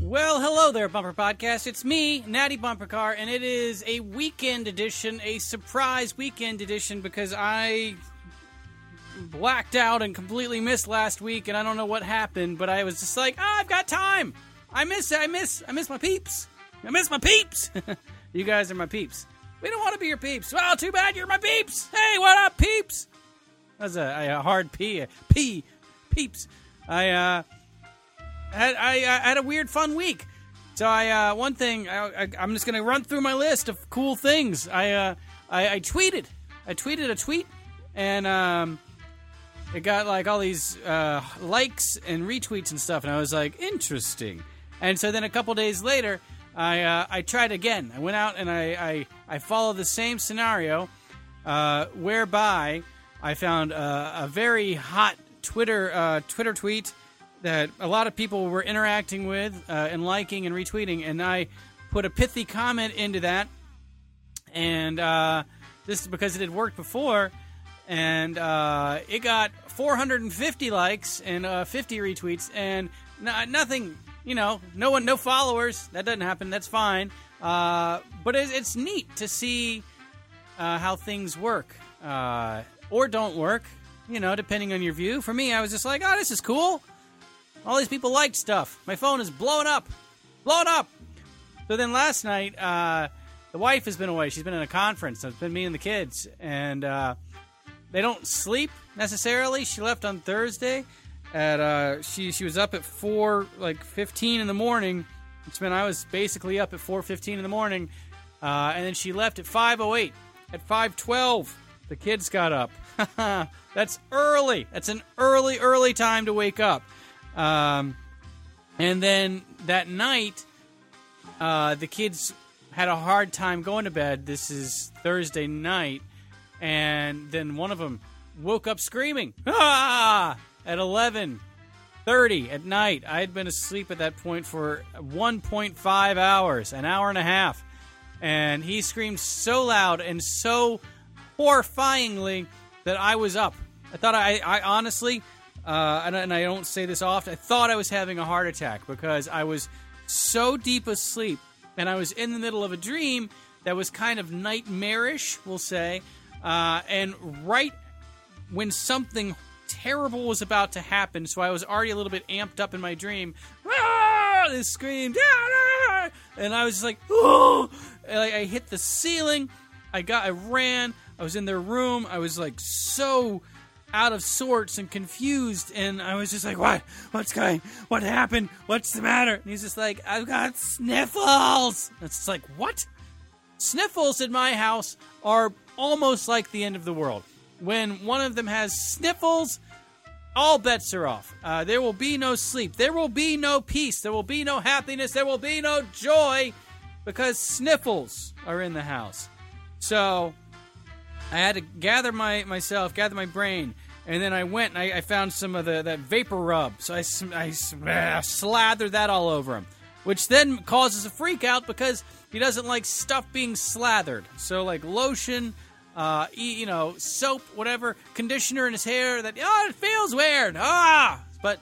Well, hello there, Bumper Podcast. It's me, Natty Bumper Car, and it is a weekend edition, a surprise weekend edition, because I blacked out and completely missed last week, and I don't know what happened, but I was just like, I've got time. I miss my peeps. I miss my peeps. You guys are my peeps. We don't want to be your peeps. Well, too bad you're my peeps. Hey, what up, peeps? That was a hard P. Peeps. I had a weird, fun week. So one thing, I'm just going to run through my list of cool things. I tweeted a tweet, and it got like all these likes and retweets and stuff, and I was like, interesting. And so then a couple days later, I tried again. I went out and I followed the same scenario, whereby I found a very hot Twitter tweet that a lot of people were interacting with and liking and retweeting, and I put a pithy comment into that, and just because it had worked before, and it got 450 likes and 50 retweets, and nothing, no followers. That doesn't happen. That's fine. But it's neat to see how things work or don't work, depending on your view. For me, I was just like, oh, this is cool. All these people liked stuff. My phone is blowing up. So then last night, the wife has been away. She's been in a conference. So it's been me and the kids. And they don't sleep necessarily. She left on Thursday. She was up at 4:15 in the morning. I was basically up at 4:15 in the morning. And then she left at 5:08. At 5:12, the kids got up. That's early. That's an early time to wake up. And then that night, the kids had a hard time going to bed. This is Thursday night. And then one of them woke up screaming, at 11:30 at night. I had been asleep at that point for 1.5 hours, an hour and a half. And he screamed so loud and so horrifyingly that I was up. I thought I honestly... and I don't say this often, I thought I was having a heart attack because I was so deep asleep, and I was in the middle of a dream that was kind of nightmarish, we'll say, and right when something terrible was about to happen, so I was already a little bit amped up in my dream, this screamed, and I was just like, oh! And I hit the ceiling, I ran, I was in their room, I was like so out of sorts and confused, and I was just like, what happened, what's the matter? And he's just like, I've got sniffles. It's just like, what? Sniffles in my house are almost like the end of the world. When one of them has sniffles, all bets are off. There will be no sleep, there will be no peace, there will be no happiness, there will be no joy, because sniffles are in the house. So I had to gather my brain, and then I went and I found some of that vapor rub. So I slathered that all over him, which then causes a freak out because he doesn't like stuff being slathered. So like lotion, soap, whatever, conditioner in his hair. It feels weird. But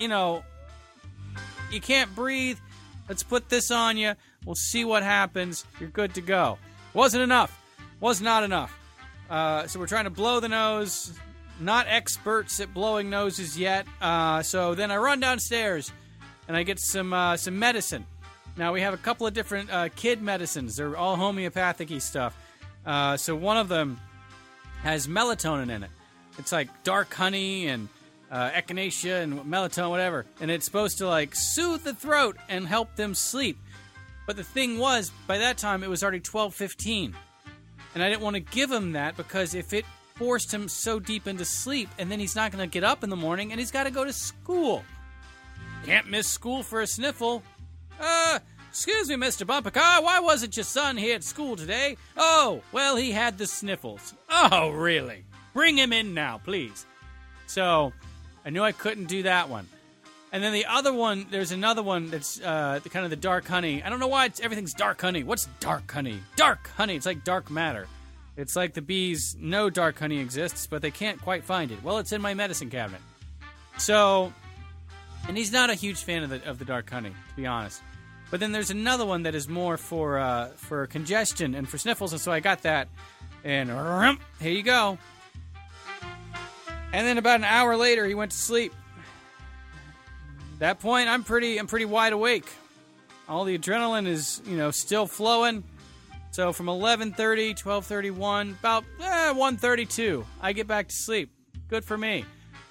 you can't breathe. Let's put this on you. We'll see what happens. You're good to go. Wasn't enough. Was not enough. So we're trying to blow the nose. Not experts at blowing noses yet. So then I run downstairs and I get some medicine. Now we have a couple of different kid medicines. They're all homeopathic-y stuff. So one of them has melatonin in it. It's like dark honey and echinacea and melatonin, whatever. And it's supposed to like soothe the throat and help them sleep. But the thing was, by that time it was already 12:15. And I didn't want to give him that because if it forced him so deep into sleep, and then he's not going to get up in the morning, and he's got to go to school. Can't miss school for a sniffle. Excuse me, Mr. Bumper Car, why wasn't your son here at school today? Oh, well, he had the sniffles. Oh, really? Bring him in now, please. So, I knew I couldn't do that one. And then the other one, there's another one that's kind of the dark honey. I don't know why everything's dark honey. What's dark honey? Dark honey. It's like dark matter. It's like the bees know dark honey exists, but they can't quite find it. Well, it's in my medicine cabinet. So, and he's not a huge fan of the dark honey, to be honest. But then there's another one that is more for congestion and for sniffles, and so I got that. And here you go. And then about an hour later, he went to sleep. At that point, I'm pretty wide awake. All the adrenaline is, still flowing. So from 11:30, 12:31, about 1:32, I get back to sleep. Good for me.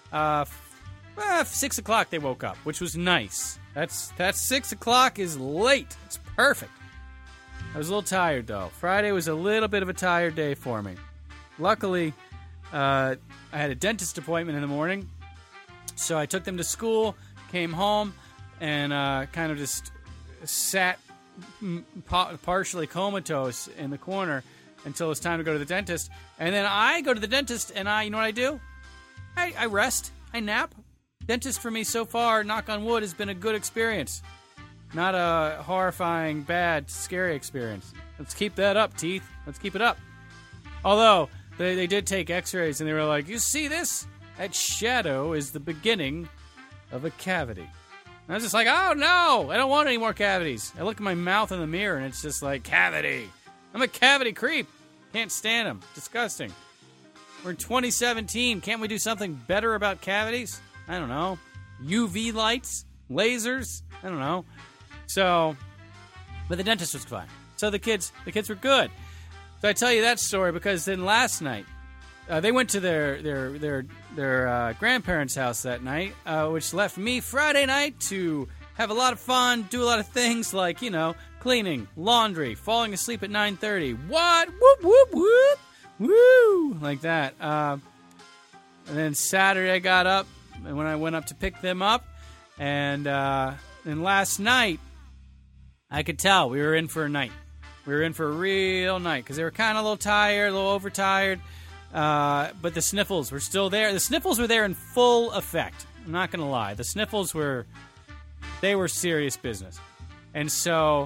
6 o'clock they woke up, which was nice. That's 6 o'clock is late. It's perfect. I was a little tired, though. Friday was a little bit of a tired day for me. Luckily, I had a dentist appointment in the morning, so I took them to school, came home, and kind of just sat partially comatose in the corner until it was time to go to the dentist. And then I go to the dentist, and you know what I do? I rest. I nap. Dentist for me so far, knock on wood, has been a good experience. Not a horrifying, bad, scary experience. Let's keep that up, teeth. Let's keep it up. Although, they did take x-rays, and they were like, you see this? That shadow is the beginning of a cavity. And I was just like, oh no, I don't want any more cavities. I look at my mouth in the mirror, and it's just like, cavity. I'm a cavity creep. Can't stand them. Disgusting. We're in 2017. Can't we do something better about cavities? I don't know. UV lights? Lasers? I don't know. So, but the dentist was fine. So the kids were good. So I tell you that story because then last night, they went to their grandparents' house that night, which left me Friday night to have a lot of fun, do a lot of things like, cleaning, laundry, falling asleep at 9:30. What? Whoop, whoop, whoop. Woo! Like that. And then Saturday I got up, and when I went up to pick them up, and then last night, I could tell we were in for a night. We were in for a real night, because they were kind of a little tired, a little overtired, but the sniffles were still there. The sniffles were there in full effect. I'm not going to lie. The sniffles were serious business. And so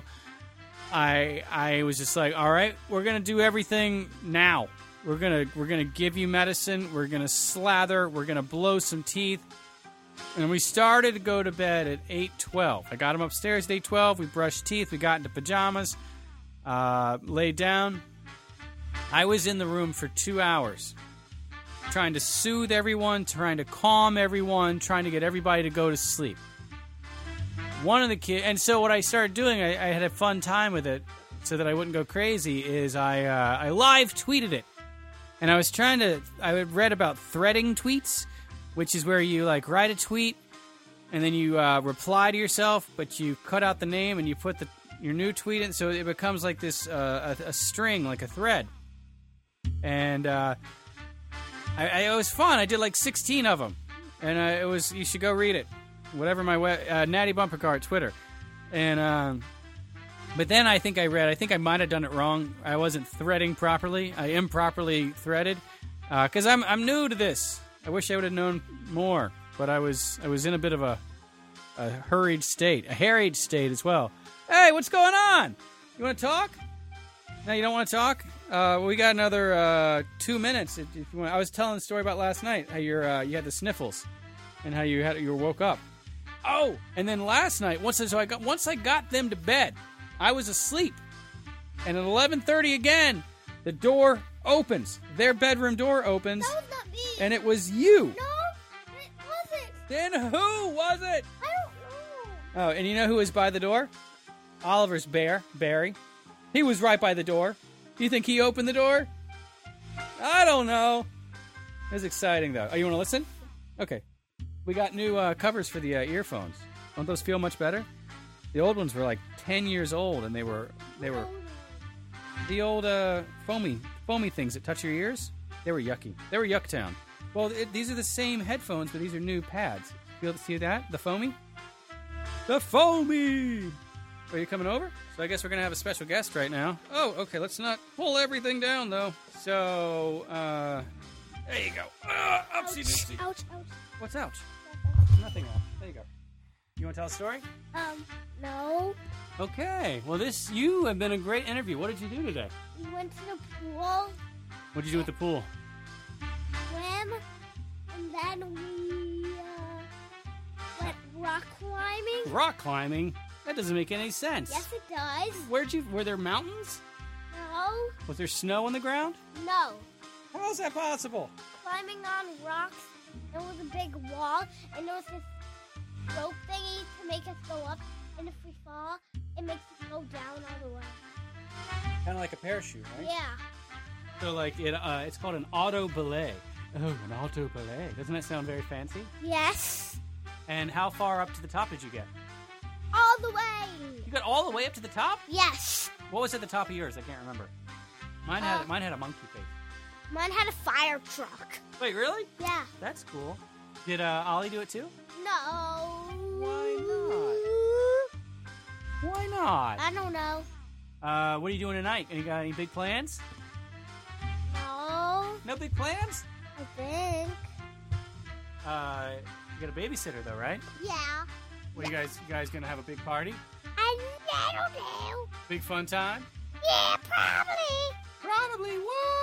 I was just like, all right, we're going to do everything now. We're gonna give you medicine. We're going to slather. We're going to blow some teeth. And we started to go to bed at 8:12. I got them upstairs at 8:12. We brushed teeth. We got into pajamas. Laid down. I was in the room for 2 hours trying to soothe everyone, trying to calm everyone, trying to get everybody to go to sleep. One of the kids, and so what I started doing, I had a fun time with it so that I wouldn't go crazy, is I live tweeted it. And I had read about threading tweets, which is where you write a tweet and then you reply to yourself, but you cut out the name and you put your new tweet in, so it becomes like this a string, like a thread. And it was fun. I did 16 of them, and you should go read it. Whatever my Natty Bumper Car at Twitter, and but then I think I might have done it wrong. I wasn't threading properly. I improperly threaded because I'm new to this. I wish I would have known more, but I was in a bit of a harried state as well. Hey, what's going on? You want to talk? No, you don't want to talk? We got another 2 minutes. If you want. I was telling the story about last night how you had the sniffles and how you woke up. Oh, and then last night once I got them to bed, I was asleep, and at 11:30 again, the door opens. Their bedroom door opens. That was not me. And it was you. No, it wasn't. Then who was it? I don't know. Oh, and you know who was by the door? Oliver's Barry. He was right by the door. Do you think he opened the door? I don't know. It was exciting, though. Oh, you want to listen? Okay. We got new covers for the earphones. Don't those feel much better? The old ones were 10 years old, and they were the old foamy things that touch your ears. They were yucky. They were Yucktown. Well, these are the same headphones, but these are new pads. See that? The foamy? The foamy! Are you coming over? So I guess we're going to have a special guest right now. Oh, okay, let's not pull everything down, though. So, there you go. Upsie-doopsie. Ouch, ouch. What's ouch? Nothing else. There you go. You want to tell a story? No. Okay. Well, you have been a great interview. What did you do today? We went to the pool. What did you do at the pool? Swim. And then we went rock climbing. Rock climbing? That doesn't make any sense. Yes, it does. Were there mountains? No. Was there snow on the ground? No. How is that possible? Climbing on rocks. There was a big wall, and there was this rope thingy to make us go up. And if we fall, it makes us go down all the way. Kind of like a parachute, right? Yeah. So like it's called an auto belay. Oh, an auto belay. Doesn't that sound very fancy? Yes. And how far up to the top did you get? All the way. You got all the way up to the top? Yes. What was at the top of yours? I can't remember. Mine had a monkey face. Mine had a fire truck. Wait, really? Yeah. That's cool. Did Ollie do it too? No. Why Why not? I don't know. What are you doing tonight? You got any big plans? No. No big plans? I think. You got a babysitter though, right? Yeah. What, you guys gonna have a big party? I don't know. Big fun time? Yeah, probably. Probably. What?